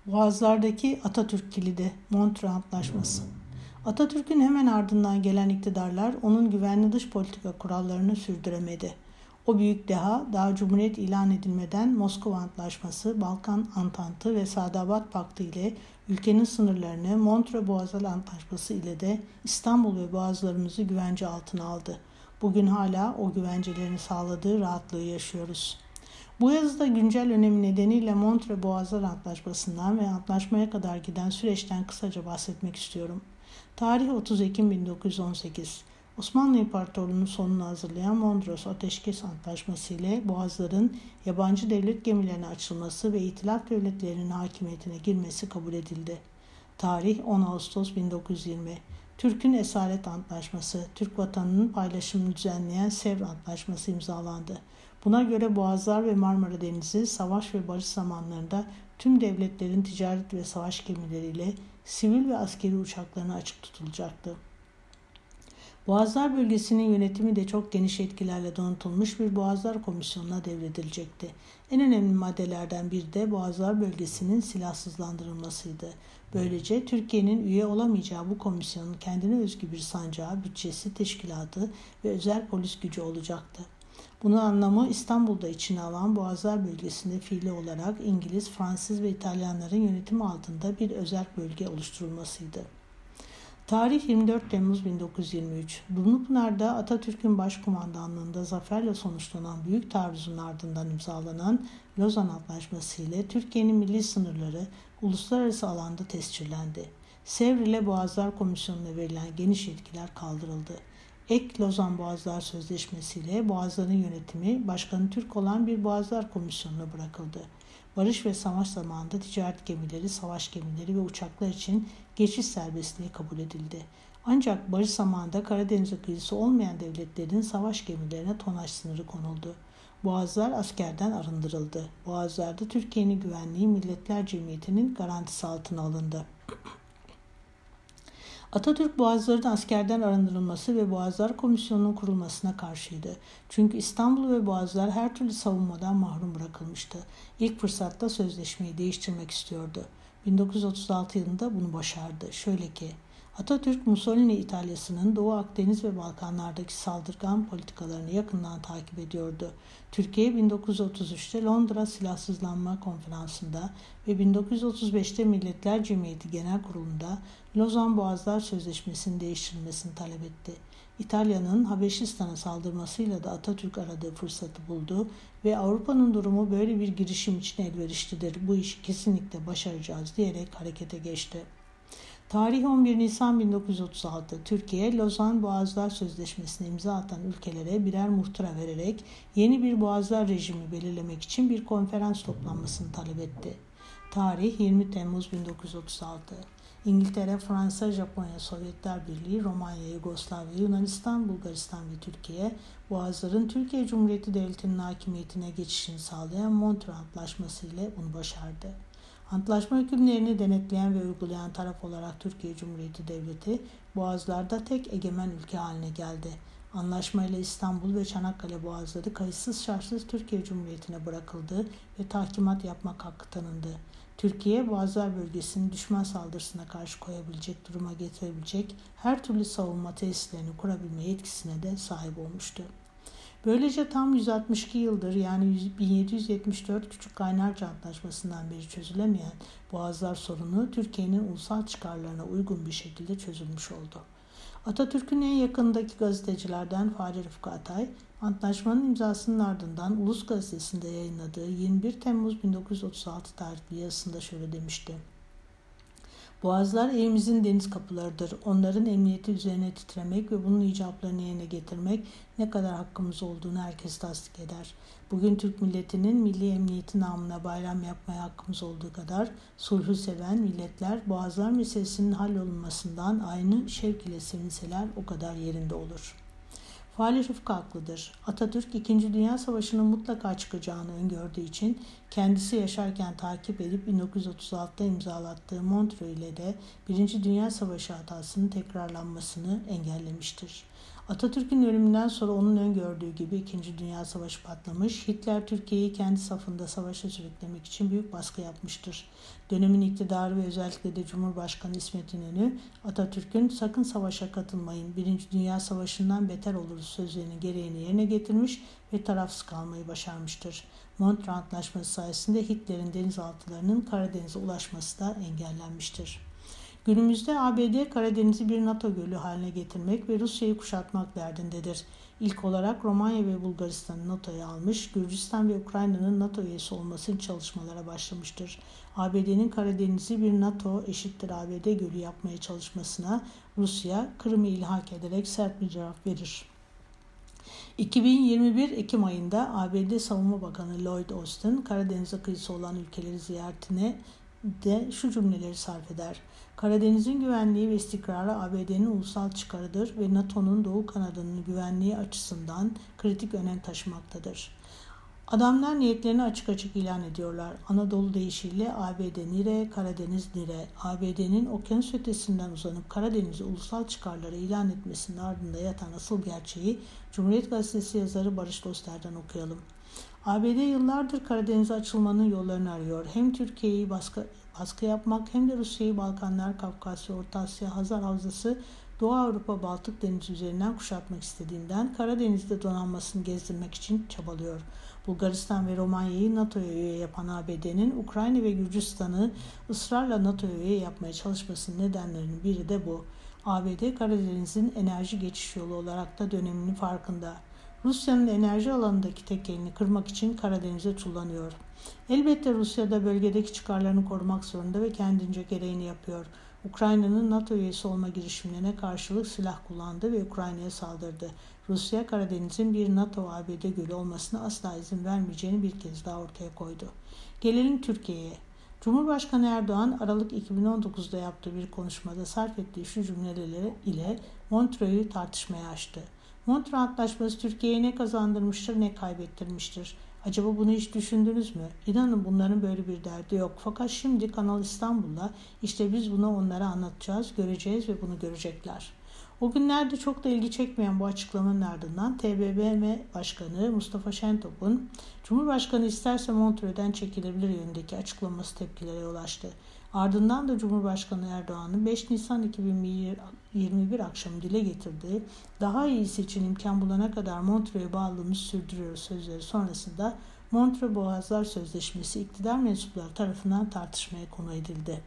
Boğazlardaki Atatürk kilidi, Montreux Antlaşması. Atatürk'ün hemen ardından gelen iktidarlar onun güvenli dış politika kurallarını sürdüremedi. O büyük deha daha Cumhuriyet ilan edilmeden Moskova Antlaşması, Balkan Antantı ve Sadabat Paktı ile ülkenin sınırlarını, Montreux Boğazları Antlaşması ile de İstanbul ve boğazlarımızı güvence altına aldı. Bugün hala o güvencelerin sağladığı rahatlığı yaşıyoruz. Bu yazıda güncel önemi nedeniyle Montreux Boğazları Antlaşması'ndan ve antlaşmaya kadar giden süreçten kısaca bahsetmek istiyorum. Tarih 30 Ekim 1918. Osmanlı İmparatorluğu'nun sonunu hazırlayan Mondros Ateşkes Antlaşması ile Boğazların yabancı devlet gemilerine açılması ve İtilaf devletlerinin hakimiyetine girmesi kabul edildi. Tarih 10 Ağustos 1920. Türk'ün Esaret Antlaşması, Türk vatanının paylaşımını düzenleyen Sevr Antlaşması imzalandı. Buna göre Boğazlar ve Marmara Denizi savaş ve barış zamanlarında tüm devletlerin ticaret ve savaş gemileriyle sivil ve askeri uçaklarına açık tutulacaktı. Boğazlar bölgesinin yönetimi de çok geniş yetkilerle donatılmış bir Boğazlar Komisyonu'na devredilecekti. En önemli maddelerden biri de Boğazlar bölgesinin silahsızlandırılmasıydı. Böylece Türkiye'nin üye olamayacağı bu komisyonun kendine özgü bir sancağı, bütçesi, teşkilatı ve özel polis gücü olacaktı. Bunun anlamı İstanbul'da içine alan Boğazlar bölgesinde fiili olarak İngiliz, Fransız ve İtalyanların yönetimi altında bir özerk bölge oluşturulmasıydı. Tarih 24 Temmuz 1923. Dumlupınar'da Atatürk'ün başkumandanlığında zaferle sonuçlanan büyük taarruzun ardından imzalanan Lozan Antlaşması ile Türkiye'nin milli sınırları uluslararası alanda tescillendi. Sevr ile Boğazlar Komisyonu'na verilen geniş yetkiler kaldırıldı. Ek Lozan Boğazlar Sözleşmesi ile Boğazların yönetimi başkanı Türk olan bir Boğazlar Komisyonu'na bırakıldı. Barış ve savaş zamanında ticaret gemileri, savaş gemileri ve uçaklar için geçiş serbestliği kabul edildi. Ancak barış zamanında Karadeniz kıyısı olmayan devletlerin savaş gemilerine tonaj sınırı konuldu. Boğazlar askerden arındırıldı. Boğazlarda Türkiye'nin güvenliği Milletler Cemiyeti'nin garantisi altına alındı. Atatürk Boğazların askerden arındırılması ve Boğazlar Komisyonu'nun kurulmasına karşıydı. Çünkü İstanbul ve Boğazlar her türlü savunmadan mahrum bırakılmıştı. İlk fırsatta sözleşmeyi değiştirmek istiyordu. 1936 yılında bunu başardı. Şöyle ki, Atatürk, Mussolini İtalya'sının Doğu Akdeniz ve Balkanlardaki saldırgan politikalarını yakından takip ediyordu. Türkiye 1933'te Londra Silahsızlanma Konferansı'nda ve 1935'te Milletler Cemiyeti Genel Kurulu'nda Lozan Boğazlar Sözleşmesi'nin değiştirilmesini talep etti. İtalya'nın Habeşistan'a saldırmasıyla da Atatürk aradığı fırsatı buldu ve Avrupa'nın durumu böyle bir girişim için elverişlidir. Bu işi kesinlikle başaracağız diyerek harekete geçti. Tarih 11 Nisan 1936. Türkiye, Lozan Boğazlar Sözleşmesi'ne imza atan ülkelere birer muhtıra vererek yeni bir boğazlar rejimi belirlemek için bir konferans toplanmasını talep etti. Tarih 20 Temmuz 1936. İngiltere, Fransa, Japonya, Sovyetler Birliği, Romanya, Yugoslavya, Yunanistan, Bulgaristan ve Türkiye, Boğazların Türkiye Cumhuriyeti Devleti'nin hakimiyetine geçişini sağlayan Montreux Antlaşması ile bunu başardı. Antlaşma hükümlerini denetleyen ve uygulayan taraf olarak Türkiye Cumhuriyeti Devleti, Boğazlar'da tek egemen ülke haline geldi. Anlaşmayla İstanbul ve Çanakkale Boğazları kayıtsız şartsız Türkiye Cumhuriyeti'ne bırakıldı ve tahkimat yapmak hakkı tanındı. Türkiye, Boğazlar bölgesini düşman saldırısına karşı koyabilecek, duruma getirebilecek her türlü savunma tesislerini kurabilme yetkisine de sahip olmuştu. Böylece tam 162 yıldır yani 1774 Küçük Kaynarca Antlaşması'ndan beri çözülemeyen Boğazlar sorunu Türkiye'nin ulusal çıkarlarına uygun bir şekilde çözülmüş oldu. Atatürk'ün en yakındaki gazetecilerden Fahri Rıfkı Atay, antlaşmanın imzasının ardından Ulus Gazetesi'nde yayınladığı 21 Temmuz 1936 tarihli yazısında şöyle demişti. Boğazlar evimizin deniz kapılarıdır. Onların emniyeti üzerine titremek ve bunun icablarını yerine getirmek ne kadar hakkımız olduğunu herkes tasdik eder. Bugün Türk milletinin milli emniyeti namına bayram yapmaya hakkımız olduğu kadar sulhü seven milletler Boğazlar meselesinin hallolunmasından aynı şevk ile sevinseler o kadar yerinde olur. Fahri Rıfkı haklıdır. Atatürk 2. Dünya Savaşı'nın mutlaka çıkacağını öngördüğü için kendisi yaşarken takip edip 1936'da imzalattığı Montreux ile de 1. Dünya Savaşı hatasının tekrarlanmasını engellemiştir. Atatürk'ün ölümünden sonra onun öngördüğü gibi 2. Dünya Savaşı patlamış, Hitler Türkiye'yi kendi safında savaşa sürüklemek için büyük baskı yapmıştır. Dönemin iktidarı ve özellikle de Cumhurbaşkanı İsmet İnönü, Atatürk'ün sakın savaşa katılmayın, 1. Dünya Savaşı'ndan beter oluruz sözlerinin gereğini yerine getirmiş ve tarafsız kalmayı başarmıştır. Montreux Antlaşması sayesinde Hitler'in denizaltılarının Karadeniz'e ulaşması da engellenmiştir. Günümüzde ABD Karadeniz'i bir NATO gölü haline getirmek ve Rusya'yı kuşatmak derdindedir. İlk olarak Romanya ve Bulgaristan'ı NATO'ya almış, Gürcistan ve Ukrayna'nın NATO üyesi olması için çalışmalara başlamıştır. ABD'nin Karadeniz'i bir NATO eşittir ABD gölü yapmaya çalışmasına Rusya, Kırım'ı ilhak ederek sert bir cevap verir. 2021 Ekim ayında ABD Savunma Bakanı Lloyd Austin, Karadeniz'e kıyısı olan ülkeleri ziyaretine de şu cümleleri sarf eder. Karadeniz'in güvenliği ve istikrarı ABD'nin ulusal çıkarıdır ve NATO'nun Doğu kanadının güvenliği açısından kritik önem taşımaktadır. Adamlar niyetlerini açık açık ilan ediyorlar. Anadolu deyişiyle ABD nire, Karadeniz nire. ABD'nin okyanus ötesinden uzanıp Karadeniz'i ulusal çıkarları ilan etmesinin ardında yatan asıl gerçeği Cumhuriyet Gazetesi yazarı Barış Doster'den okuyalım. ABD yıllardır Karadeniz'e açılmanın yollarını arıyor. Hem Türkiye'yi baskı yapmak hem de Rusya'yı Balkanlar, Kafkasya, Orta Asya, Hazar Havzası, Doğu Avrupa, Baltık Denizi üzerinden kuşatmak istediğinden Karadeniz'de donanmasını gezdirmek için çabalıyor. Bulgaristan ve Romanya'yı NATO'ya üye yapan ABD'nin Ukrayna ve Gürcistan'ı ısrarla NATO'ya üye yapmaya çalışmasının nedenlerinin biri de bu. ABD Karadeniz'in enerji geçiş yolu olarak da döneminin farkında. Rusya'nın enerji alanındaki tekelini kırmak için Karadeniz'e kullanıyor. Elbette Rusya da bölgedeki çıkarlarını korumak zorunda ve kendince gereğini yapıyor. Ukrayna'nın NATO üyesi olma girişimlerine karşılık silah kullandı ve Ukrayna'ya saldırdı. Rusya, Karadeniz'in bir NATO-ABD gölü olmasına asla izin vermeyeceğini bir kez daha ortaya koydu. Gelelim Türkiye'ye. Cumhurbaşkanı Erdoğan, Aralık 2019'da yaptığı bir konuşmada sarf ettiği şu cümleleri ile Montreux'u tartışmaya açtı. Montreux Antlaşması Türkiye'ye ne kazandırmıştır ne kaybettirmiştir. Acaba bunu hiç düşündünüz mü? İnanın bunların böyle bir derdi yok. Fakat şimdi Kanal İstanbul'da işte biz bunu onlara anlatacağız, göreceğiz ve bunu görecekler. O günlerde çok da ilgi çekmeyen bu açıklamanın ardından TBMM Başkanı Mustafa Şentop'un Cumhurbaşkanı isterse Montreux'den çekilebilir yönündeki açıklaması tepkilere yol açtı. Ardından da Cumhurbaşkanı Erdoğan'ın 5 Nisan 2021 akşamı dile getirdiği daha iyisi için imkan bulana kadar Montreux'e bağlılığımızı sürdürüyoruz sözleri sonrasında Montreux Boğazlar Sözleşmesi iktidar mensupları tarafından tartışmaya konu edildi.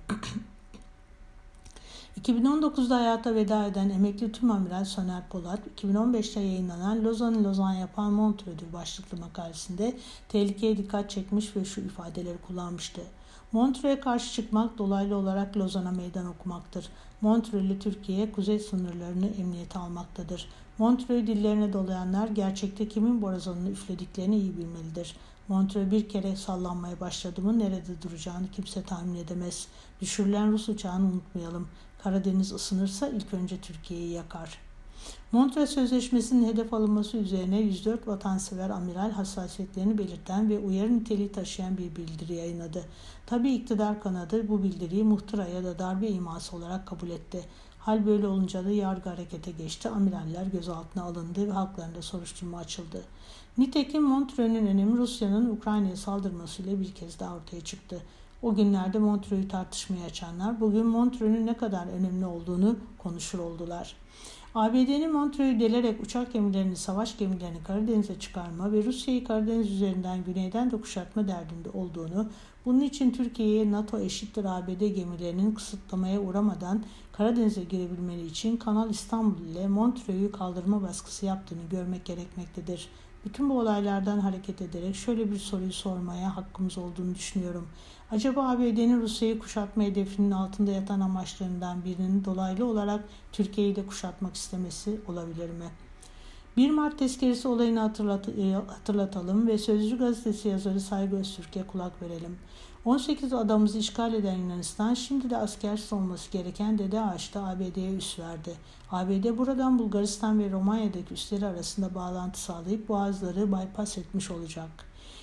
2019'da hayata veda eden emekli tümamiral Soner Polat, 2015'te yayınlanan Lozan yapan Montreux'dur başlıklı makalesinde tehlikeye dikkat çekmiş ve şu ifadeleri kullanmıştı. Montreux'e karşı çıkmak dolaylı olarak Lozan'a meydan okumaktır. Montreux ile Türkiye kuzey sınırlarını emniyete almaktadır. Montreux'u dillerine dolayanlar gerçekte kimin borazanını üflediklerini iyi bilmelidir. Montreux bir kere sallanmaya başladı mı nerede duracağını kimse tahmin edemez. Düşürülen Rus uçağını unutmayalım. Karadeniz ısınırsa ilk önce Türkiye'yi yakar. Montreux Sözleşmesi'nin hedef alınması üzerine 104 vatansever amiral hassasiyetlerini belirten ve uyarı niteliği taşıyan bir bildiri yayınladı. Tabii iktidar kanadı bu bildiriyi muhtıra ya da darbe iması olarak kabul etti. Hal böyle olunca da yargı harekete geçti, amiraller gözaltına alındı ve haklarında soruşturma açıldı. Nitekim Montreux'un önemi Rusya'nın Ukrayna'ya saldırmasıyla bir kez daha ortaya çıktı. O günlerde Montreux'u tartışmaya açanlar bugün Montreux'un ne kadar önemli olduğunu konuşur oldular. ABD'nin Montreux'u delerek uçak gemilerini, savaş gemilerini Karadeniz'e çıkarma ve Rusya'yı Karadeniz üzerinden güneyden de kuşatma derdinde olduğunu, bunun için Türkiye'ye NATO eşittir ABD gemilerinin kısıtlamaya uğramadan Karadeniz'e girebilmeleri için Kanal İstanbul ile Montreux'u kaldırma baskısı yaptığını görmek gerekmektedir. Bütün bu olaylardan hareket ederek şöyle bir soruyu sormaya hakkımız olduğunu düşünüyorum. Acaba ABD'nin Rusya'yı kuşatma hedefinin altında yatan amaçlarından birinin dolaylı olarak Türkiye'yi de kuşatmak istemesi olabilir mi? 1 Mart tezkeresi olayını hatırlatalım ve Sözcü gazetesi yazarı Saygı Öztürk'e kulak verelim. 18 adamımızı işgal eden Yunanistan şimdi de askersiz olması gereken Dede Ağaç'ta ABD'ye üs verdi. ABD buradan Bulgaristan ve Romanya'daki üsleri arasında bağlantı sağlayıp boğazları bypass etmiş olacak.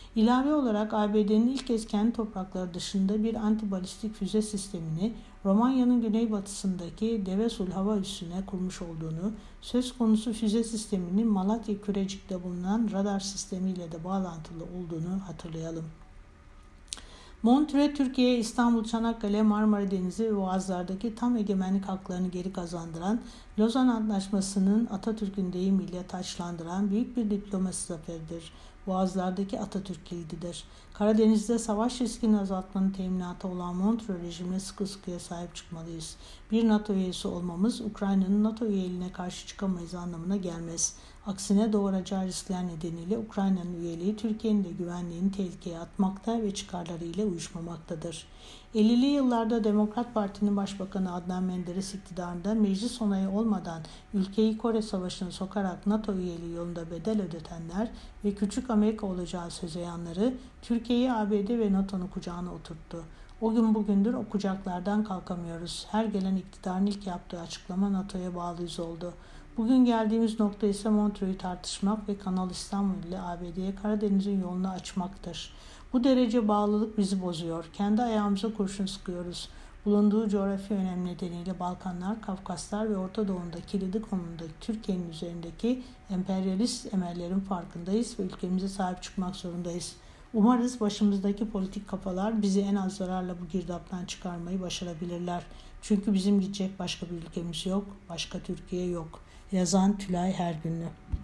İlave olarak ABD'nin ilk kez kendi toprakları dışında bir antibalistik füze sistemini Romanya'nın güneybatısındaki Devesul hava üssüne kurmuş olduğunu, söz konusu füze sisteminin Malatya Kürecik'te bulunan radar sistemiyle de bağlantılı olduğunu hatırlayalım. Montre, Türkiye, İstanbul, Çanakkale, Marmara Denizi ve Boğazlar'daki tam egemenlik haklarını geri kazandıran, Lozan Antlaşması'nın Atatürk'ün deyimiyle taçlandıran büyük bir diplomasi zaferidir. Boğazlardaki Atatürk kilididir. Karadeniz'de savaş riskini azaltmanın teminatı olan Montre rejimine sıkı sıkıya sahip çıkmalıyız. Bir NATO üyesi olmamız, Ukrayna'nın NATO üyeliğine karşı çıkamayız anlamına gelmez. Aksine doğuracağı riskler nedeniyle Ukrayna'nın üyeliği Türkiye'nin de güvenliğini tehlikeye atmakta ve çıkarlarıyla uyuşmamaktadır. 50'li yıllarda Demokrat Parti'nin Başbakanı Adnan Menderes iktidarında meclis onayı olmadan ülkeyi Kore Savaşı'na sokarak NATO üyeliği yolunda bedel ödetenler ve küçük Amerika olacağı sözeyanları Türkiye'yi ABD ve NATO'nun kucağına oturttu. O gün bugündür o kucaklardan kalkamıyoruz. Her gelen iktidarın ilk yaptığı açıklama NATO'ya bağlıyız oldu. Bugün geldiğimiz nokta ise Montreux'u tartışmak ve Kanal İstanbul ile ABD'ye Karadeniz'in yolunu açmaktır. Bu derece bağlılık bizi bozuyor. Kendi ayağımıza kurşun sıkıyoruz. Bulunduğu coğrafi önem nedeniyle Balkanlar, Kafkaslar ve Orta Doğu'nda kilidi konumundaki Türkiye'nin üzerindeki emperyalist emellerin farkındayız ve ülkemize sahip çıkmak zorundayız. Umarız başımızdaki politik kafalar bizi en az zararla bu girdaptan çıkarmayı başarabilirler. Çünkü bizim gidecek başka bir ülkemiz yok, başka Türkiye yok. Yazan Tülay Hergünlü.